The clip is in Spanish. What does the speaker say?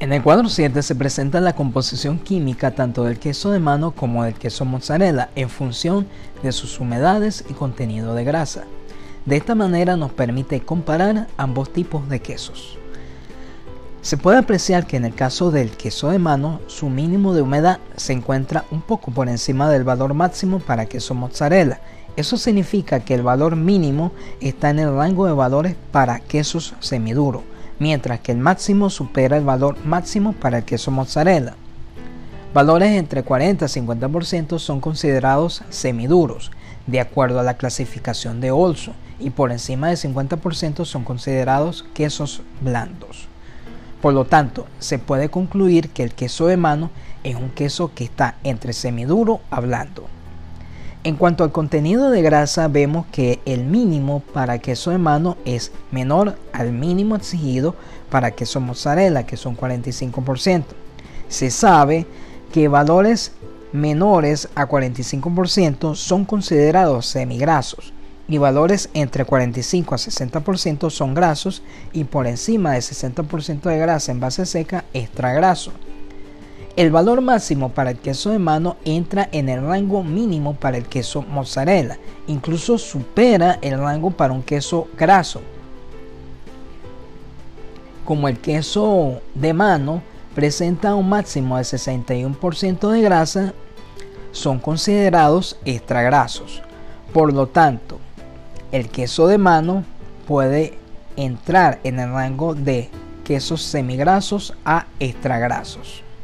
En el cuadro 7 se presenta la composición química tanto del queso de mano como del queso mozzarella en función de sus humedades y contenido de grasa. De esta manera nos permite comparar ambos tipos de quesos. Se puede apreciar que en el caso del queso de mano, su mínimo de humedad se encuentra un poco por encima del valor máximo para queso mozzarella. Eso significa que el valor mínimo está en el rango de valores para quesos semiduros, mientras que el máximo supera el valor máximo para el queso mozzarella. Valores entre 40 y 50% son considerados semiduros, de acuerdo a la clasificación de Olso, y por encima del 50% son considerados quesos blandos. Por lo tanto, se puede concluir que el queso de mano es un queso que está entre semiduro a blando. En cuanto al contenido de grasa, vemos que el mínimo para queso de mano es menor al mínimo exigido para queso mozzarella, que son 45%. Se sabe que valores menores a 45% son considerados semigrasos y valores entre 45 a 60% son grasos y por encima de 60% de grasa en base seca extra graso. El valor máximo para el queso de mano entra en el rango mínimo para el queso mozzarella, incluso supera el rango para un queso graso. Como el queso de mano presenta un máximo de 61% de grasa, son considerados extra grasos. Por lo tanto, el queso de mano puede entrar en el rango de quesos semigrasos a extra grasos.